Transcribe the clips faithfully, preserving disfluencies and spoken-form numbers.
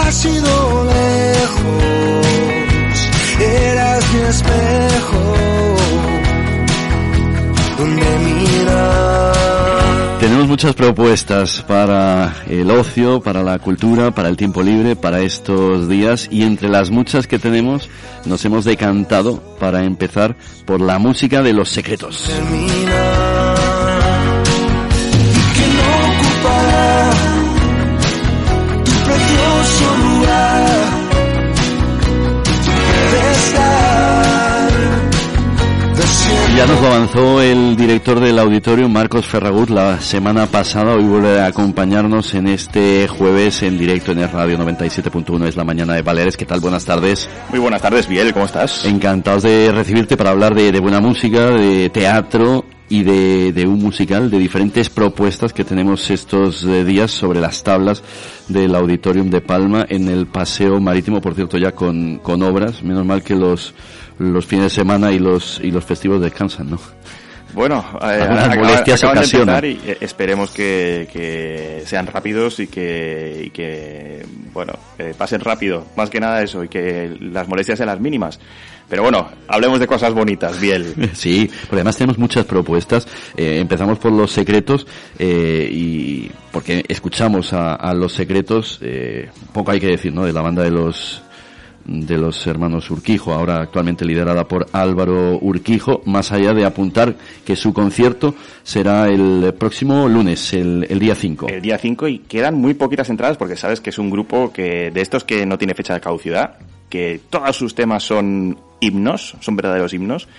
has sido lejos, eras mi espejo donde mirar. Tenemos muchas propuestas para el ocio, para la cultura, para el tiempo libre, para estos días, y entre las muchas que tenemos nos hemos decantado para empezar por la música de Los Secretos. Que no ocupará tu precioso lugar, de estar de siempre. Ya nos lo avanzó el director del auditorio, Marcos Ferragut, la semana pasada. Hoy vuelve a acompañarnos en este jueves en directo en el Radio noventa y siete punto uno. Es la mañana de Baleares. ¿Qué tal? Buenas tardes. Muy buenas tardes, Biel. ¿Cómo estás? Encantados de recibirte para hablar de, de buena música, de teatro y de, de un musical, de diferentes propuestas que tenemos estos eh, días sobre las tablas del Auditorium de Palma en el Paseo Marítimo, por cierto, ya con, con obras. Menos mal que los los fines de semana y los y los festivos descansan, ¿no? Bueno, eh, Algunas molestias acaban de ocasionan. empezar y eh, esperemos que, que sean rápidos y que, y que bueno, eh, pasen rápido, más que nada eso, y que las molestias sean las mínimas. Pero bueno, hablemos de cosas bonitas, Biel. Sí, porque además tenemos muchas propuestas. Eh, empezamos por Los Secretos, eh, y porque escuchamos a, a Los Secretos, eh, poco hay que decir, ¿no?, de la banda de los de los hermanos Urquijo, ahora actualmente liderada por Álvaro Urquijo, más allá de apuntar que su concierto será el próximo lunes, el, el día cinco. El día cinco, y quedan muy poquitas entradas porque sabes que es un grupo que de estos que no tiene fecha de caducidad, que todos sus temas son himnos, son verdaderos himnos,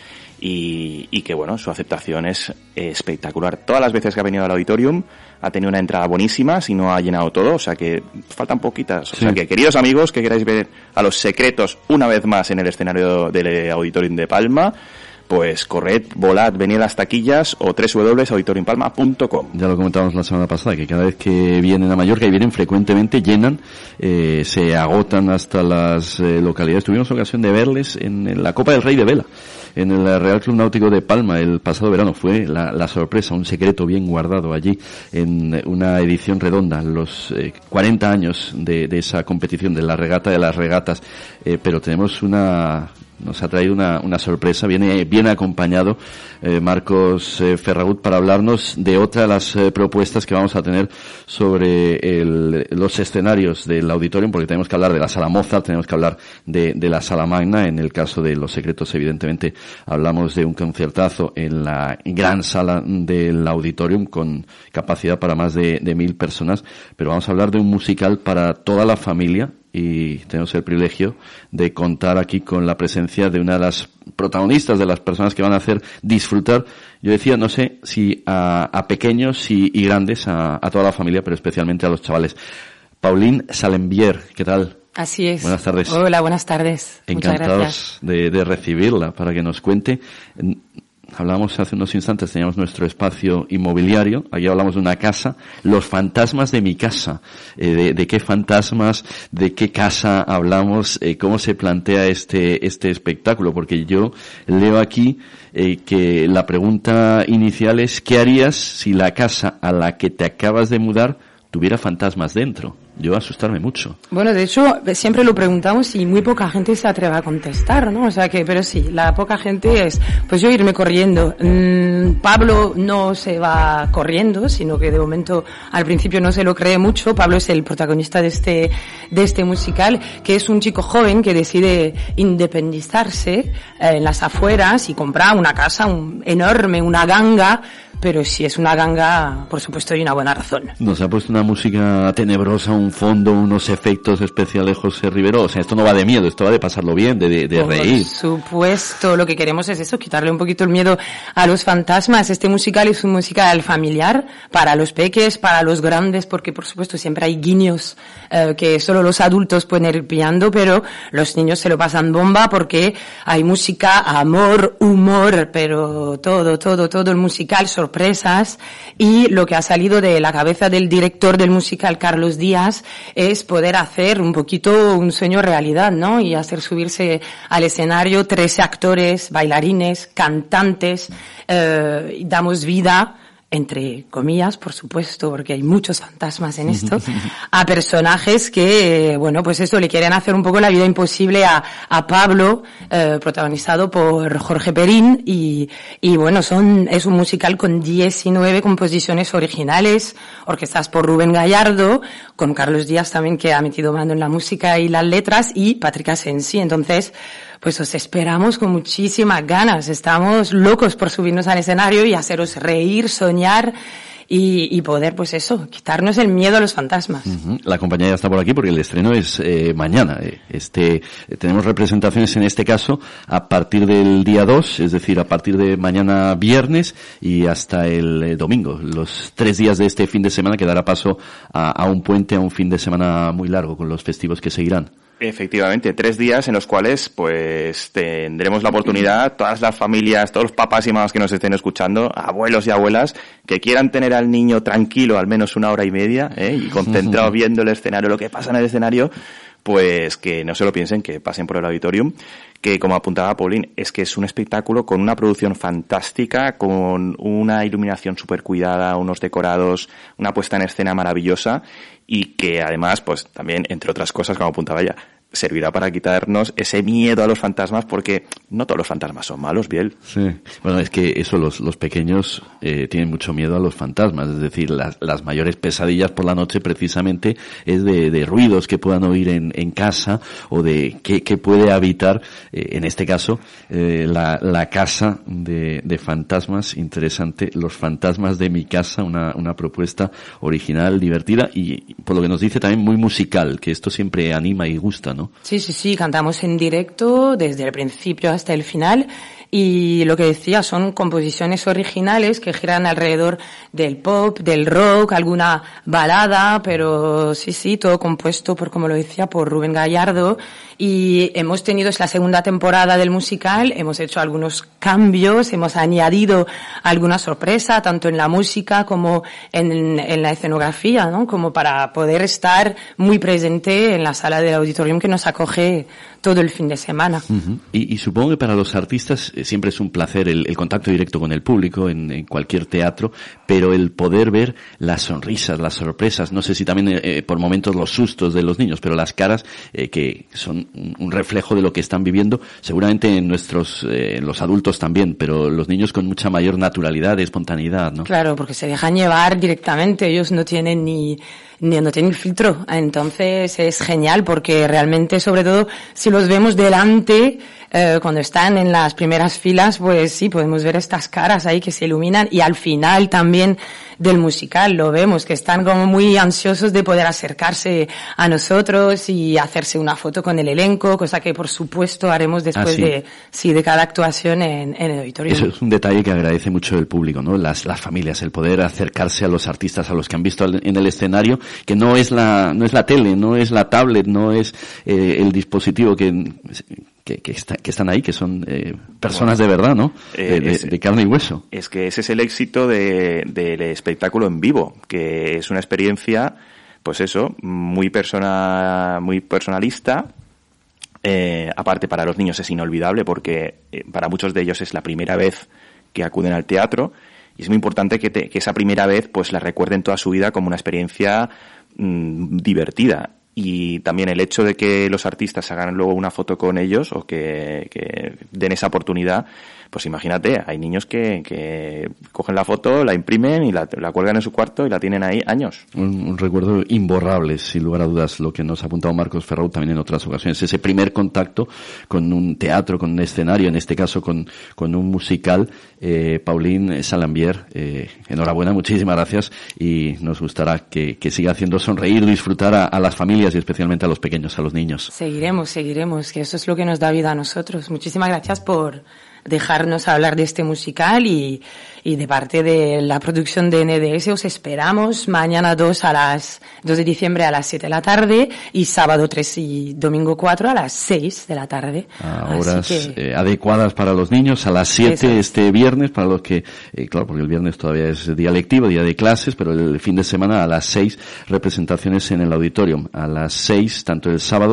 y, y que bueno, su aceptación es espectacular. Todas las veces que ha venido al Auditorium ha tenido una entrada buenísima, si no ha llenado todo, o sea que faltan poquitas. O sí. sea que, queridos amigos que queráis ver a Los Secretos una vez más en el escenario del Auditorium de Palma, pues corred, volad, venid a las taquillas o doble u doble u doble u punto auditorium palma punto com. Ya lo comentábamos la semana pasada, que cada vez que vienen a Mallorca, y vienen frecuentemente, llenan, eh, se agotan hasta las eh, localidades. Tuvimos ocasión de verles en la Copa del Rey de Vela, en el Real Club Náutico de Palma el pasado verano. Fue la, la sorpresa, un secreto bien guardado allí en una edición redonda, los eh, cuarenta años de, de esa competición, de la regata de las regatas, eh, pero tenemos una... Nos ha traído una, una sorpresa, viene bien acompañado eh, Marcos eh, Ferragut para hablarnos de otra de las eh, propuestas que vamos a tener sobre el, los escenarios del Auditorium, porque tenemos que hablar de la Sala Mozart, tenemos que hablar de, de la Sala Magna. En el caso de Los Secretos, evidentemente, hablamos de un conciertazo en la gran sala del Auditorium con capacidad para más de, de mil personas, pero vamos a hablar de un musical para toda la familia, y tenemos el privilegio de contar aquí con la presencia de una de las protagonistas, de las personas que van a hacer disfrutar, yo decía, no sé si a, a pequeños y, y grandes, a, a toda la familia, pero especialmente a los chavales. Pauline Salembier, ¿qué tal? Así es. Buenas tardes. Hola, buenas tardes. Encantados de, de recibirla para que nos cuente. Hablábamos hace unos instantes, teníamos nuestro espacio inmobiliario, aquí hablamos de una casa, los fantasmas de mi casa. Eh, de, de qué fantasmas, de qué casa hablamos, eh, cómo se plantea este, este espectáculo, porque yo leo aquí eh, que la pregunta inicial es, ¿qué harías si la casa a la que te acabas de mudar tuviera fantasmas dentro? Yo asustarme mucho. Bueno, de hecho, siempre lo preguntamos y muy poca gente se atreve a contestar, ¿no? O sea que, pero sí, la poca gente es, pues yo irme corriendo. Mm, Pablo no se va corriendo, sino que de momento al principio no se lo cree mucho. Pablo es el protagonista de este, de este musical, que es un chico joven que decide independizarse eh, en las afueras y comprar una casa un, enorme, una ganga. Pero si es una ganga, por supuesto hay una buena razón. Nos ha puesto una música tenebrosa, un fondo, unos efectos especiales José Rivero. O sea, esto no va de miedo, esto va de pasarlo bien, de, de, de reír. Por supuesto, lo que queremos es eso, quitarle un poquito el miedo a los fantasmas. Este musical es un musical familiar para los peques, para los grandes, porque por supuesto siempre hay guiños eh, que solo los adultos pueden ir pillando, pero los niños se lo pasan bomba porque hay música, amor, humor, pero todo, todo, todo el musical, sorpresas, y lo que ha salido de la cabeza del director del musical, Carlos Díaz, es poder hacer un poquito un sueño realidad, ¿no? Y hacer subirse al escenario trece actores, bailarines, cantantes, eh, damos vida, entre comillas, por supuesto, porque hay muchos fantasmas en esto, a personajes que, bueno, pues eso, le quieren hacer un poco la vida imposible a, a Pablo, eh, protagonizado por Jorge Perín, y, y bueno, son, es un musical con diecinueve composiciones originales, orquestadas por Rubén Gallardo, con Carlos Díaz también, que ha metido mano en la música y las letras, y Patrick Asensi. Entonces, pues os esperamos con muchísimas ganas. Estamos locos por subirnos al escenario y haceros reír, soñar y, y poder, pues eso, quitarnos el miedo a los fantasmas. Uh-huh. La compañía ya está por aquí porque el estreno es eh, mañana. Este, eh, tenemos representaciones en este caso a partir del día dos, es decir, a partir de mañana viernes y hasta el eh, domingo. Los tres días de este fin de semana que dará paso a, a un puente, a un fin de semana muy largo con los festivos que seguirán. Efectivamente, tres días en los cuales pues tendremos la oportunidad, todas las familias, todos los papás y mamás que nos estén escuchando, abuelos y abuelas, que quieran tener al niño tranquilo al menos una hora y media, ¿eh? y concentrado viendo el escenario, lo que pasa en el escenario, pues que no se lo piensen, que pasen por el auditorium, que como apuntaba Pauline, es que es un espectáculo con una producción fantástica, con una iluminación súper cuidada, unos decorados, una puesta en escena maravillosa, y que además, pues también, entre otras cosas, como apuntaba ella, servirá para quitarnos ese miedo a los fantasmas, porque no todos los fantasmas son malos, Biel. Sí. Bueno, es que eso, los, los pequeños eh, tienen mucho miedo a los fantasmas, es decir, las, las mayores pesadillas por la noche precisamente es de, de ruidos que puedan oír en, en casa o de qué, qué puede habitar, eh, en este caso, eh, la, la casa de, de fantasmas. Interesante, Los fantasmas de mi casa, una, una propuesta original, divertida y, por lo que nos dice, también muy musical, que esto siempre anima y gusta, ¿no? Sí, sí, sí, cantamos en directo desde el principio hasta el final y lo que decía son composiciones originales que giran alrededor del pop, del rock, alguna balada, pero sí, sí, todo compuesto por, como lo decía, por Rubén Gallardo. Y hemos tenido, es la segunda temporada del musical, hemos hecho algunos cambios, hemos añadido alguna sorpresa, tanto en la música como en, en la escenografía, ¿no? Como para poder estar muy presente en la sala del auditorium que nos acoge todo el fin de semana. Uh-huh. Y, y supongo que para los artistas eh, siempre es un placer el, el contacto directo con el público en, en cualquier teatro, pero el poder ver las sonrisas, las sorpresas, no sé si también eh, por momentos los sustos de los niños, pero las caras eh, que son un, un reflejo de lo que están viviendo, seguramente en nuestros, eh, los adultos también, pero los niños con mucha mayor naturalidad, espontaneidad, ¿no? Claro, porque se dejan llevar directamente, ellos no tienen ni ni no tienen filtro, entonces es genial porque realmente, sobre todo si los vemos delante, eh, cuando están en las primeras filas, pues sí, podemos ver estas caras ahí que se iluminan y al final también del musical lo vemos, que están como muy ansiosos de poder acercarse a nosotros y hacerse una foto con el elenco, cosa que por supuesto haremos después ah, ¿sí? de sí de cada actuación en, en el auditorio. Eso es un detalle que agradece mucho el público, ¿no? Las, las familias, el poder acercarse a los artistas, a los que han visto en el escenario, que no es la, no es la tele, no es la tablet, no es eh, el dispositivo que, que, que, está, que están ahí, que son eh, personas bueno, de verdad, ¿no? Eh, de, es, de carne y hueso. Es que ese es el éxito de, del espectáculo en vivo, que es una experiencia, pues eso, muy persona, muy personalista. Eh, aparte para los niños es inolvidable porque eh, para muchos de ellos es la primera vez que acuden al teatro. Y es muy importante que, te, que esa primera vez pues la recuerden toda su vida como una experiencia mmm, divertida. Y también el hecho de que los artistas hagan luego una foto con ellos o que, que den esa oportunidad, pues imagínate, hay niños que, que cogen la foto, la imprimen y la, la cuelgan en su cuarto y la tienen ahí años. Un, un recuerdo imborrable, sin lugar a dudas, lo que nos ha apuntado Marcos Ferraut también en otras ocasiones. Ese primer contacto con un teatro, con un escenario, en este caso con, con un musical. Eh, Pauline Salambier, eh, enhorabuena, muchísimas gracias y nos gustará que, que siga haciendo sonreír, disfrutar a, a las familias y especialmente a los pequeños, a los niños. Seguiremos, seguiremos, que eso es lo que nos da vida a nosotros. Muchísimas gracias por dejarnos hablar de este musical y, y de parte de la producción de N D S os esperamos mañana dos a las dos de diciembre a las siete de la tarde y sábado tres y domingo cuatro a las seis de la tarde. A horas que, eh, adecuadas para los niños, a las siete este viernes, para los que, eh, claro, porque el viernes todavía es día lectivo, día de clases, pero el fin de semana a las seis representaciones en el auditorium. A las seis, tanto el sábado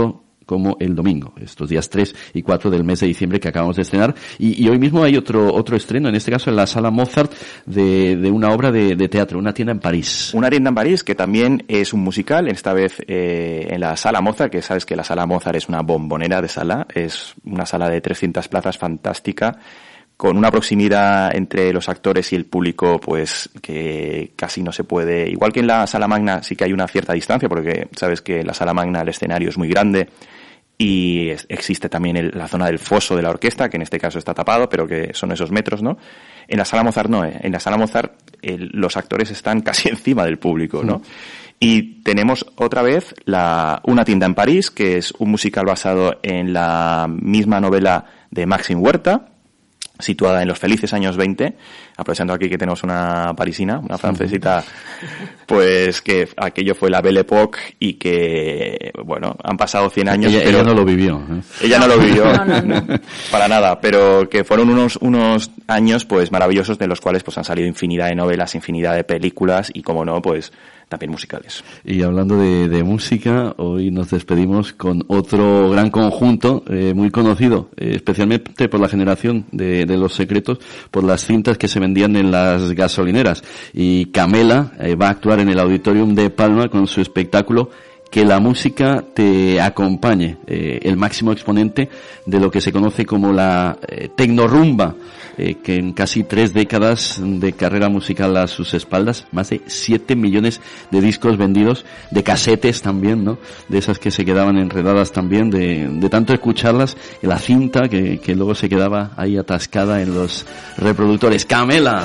como el domingo, estos días tres y cuatro del mes de diciembre que acabamos de estrenar. Y, y hoy mismo hay otro otro estreno, en este caso en la Sala Mozart, de, de una obra de, de teatro, Una tienda en París. Una tienda en París, que también es un musical, esta vez eh, en la Sala Mozart, que sabes que la Sala Mozart es una bombonera de sala, es una sala de trescientas plazas fantástica, con una proximidad entre los actores y el público, pues, que casi no se puede. Igual que en la Sala Magna sí que hay una cierta distancia, porque sabes que en la Sala Magna el escenario es muy grande y es, existe también el, la zona del foso de la orquesta, que en este caso está tapado, pero que son esos metros, ¿no? En la Sala Mozart no, ¿eh? En la Sala Mozart el, los actores están casi encima del público, ¿no? Mm. Y tenemos otra vez la Una tienda en París, que es un musical basado en la misma novela de Maxim Huerta, situada en los felices años veinte, aprovechando aquí que tenemos una parisina, una francesita, pues que aquello fue la Belle Époque y que, bueno, han pasado cien años. Ella, pero ella no lo vivió. ¿eh? Ella no lo vivió, no, no, no. para nada, pero que fueron unos unos años pues maravillosos, de los cuales pues han salido infinidad de novelas, infinidad de películas y, como no, pues también musicales. Y hablando de, de música, hoy nos despedimos con otro gran conjunto eh, muy conocido, eh, especialmente por la generación de, de Los Secretos, por las cintas que se vendían en las gasolineras. Y Camela eh, va a actuar en el Auditorium de Palma con su espectáculo Que la música te acompañe, eh, el máximo exponente de lo que se conoce como la eh, tecnorumba, eh, que en casi tres décadas de carrera musical a sus espaldas, más de siete millones de discos vendidos, de casetes también, ¿no? De esas que se quedaban enredadas también, de, de tanto escucharlas, la cinta que, que luego se quedaba ahí atascada en los reproductores. ¡Camela!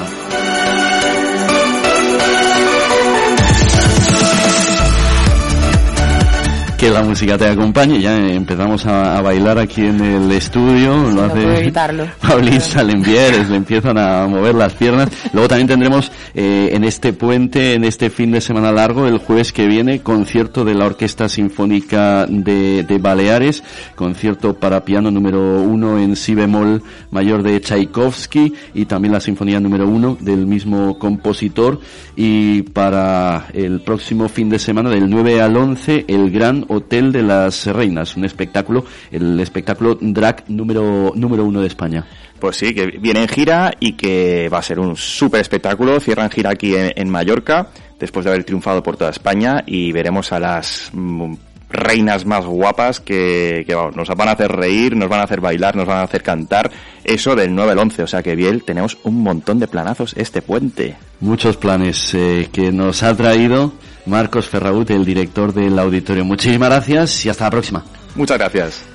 Que la música te acompañe. Ya empezamos a, a bailar aquí en el estudio. Lo no hace puedo evitarlo. Paulista Lembieres, le empiezan a mover las piernas. Luego también tendremos eh, en este puente, en este fin de semana largo, el jueves que viene, concierto de la Orquesta Sinfónica de, de Baleares, concierto para piano número uno en si bemol mayor de Tchaikovsky, y también la sinfonía número uno del mismo compositor. Y para el próximo fin de semana, del nueve al once, el gran Hotel de las Reinas, un espectáculo, el espectáculo drag número número uno de España. Pues sí, que viene en gira y que va a ser un súper espectáculo. Cierran gira aquí en, en Mallorca, después de haber triunfado por toda España, y veremos a las mm, reinas más guapas que, que vamos, nos van a hacer reír, nos van a hacer bailar, nos van a hacer cantar. Eso del nueve al once, o sea que bien, tenemos un montón de planazos este puente. Muchos planes eh, que nos ha traído Marcos Ferragut, el director del auditorio. Muchísimas gracias y hasta la próxima. Muchas gracias.